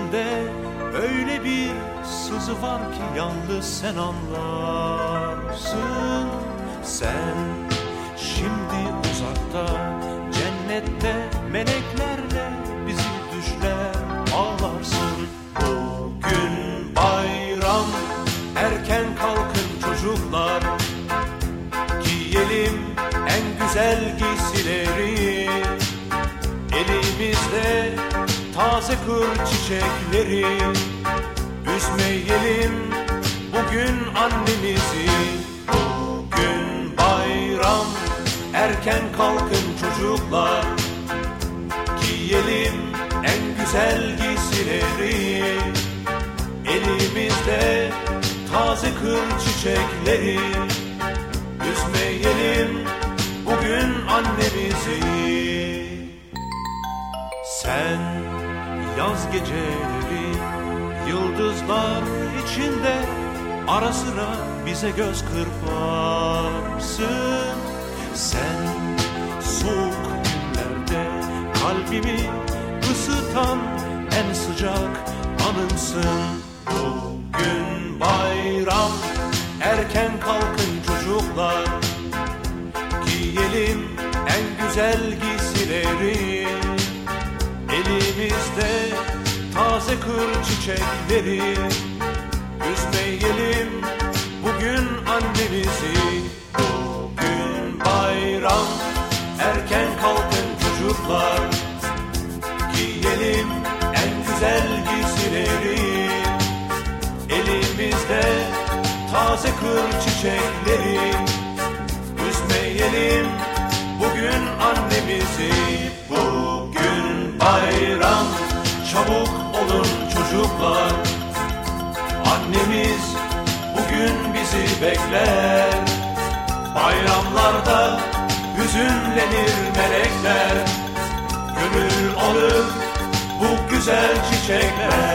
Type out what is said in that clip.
içimde öyle bir sızı var ki yalnız sen anlarsın. Sen şimdi uzakta, cennette meleklerle bizi düşler ağlarsın. Bugün bayram, erken kalkın çocuklar, giyelim en güzel giysileri, elimizde taze kır çiçekleri. Üzmeyelim bugün annemizi. Bugün bayram, erken kalkın çocuklar, giyelim en güzel giysileri, elimizde taze kır çiçekleri. Üzmeyelim bugün annemizi. Sen yaz geceleri yıldızlar içinde ara sıra bize göz kırparsın. Sen soğuk günlerde kalbimi ısıtan en sıcak anımsın. Bugün bayram, erken kalkın çocuklar, giyelim en güzel giysileri, elimizde taze kır çiçekleri. Üzmeyelim bugün annemizi. Bugün bayram, erken kalkın çocuklar, giyelim en güzel giysileri, elimizde taze kır çiçekleri. Üzmeyelim bugün annemizi. Bugün bayram, çabuk olun çocuklar, annemiz bugün bizi bekler. Bayramlarda hüzünlenir melekler, gönül alır bu güzel çiçekler.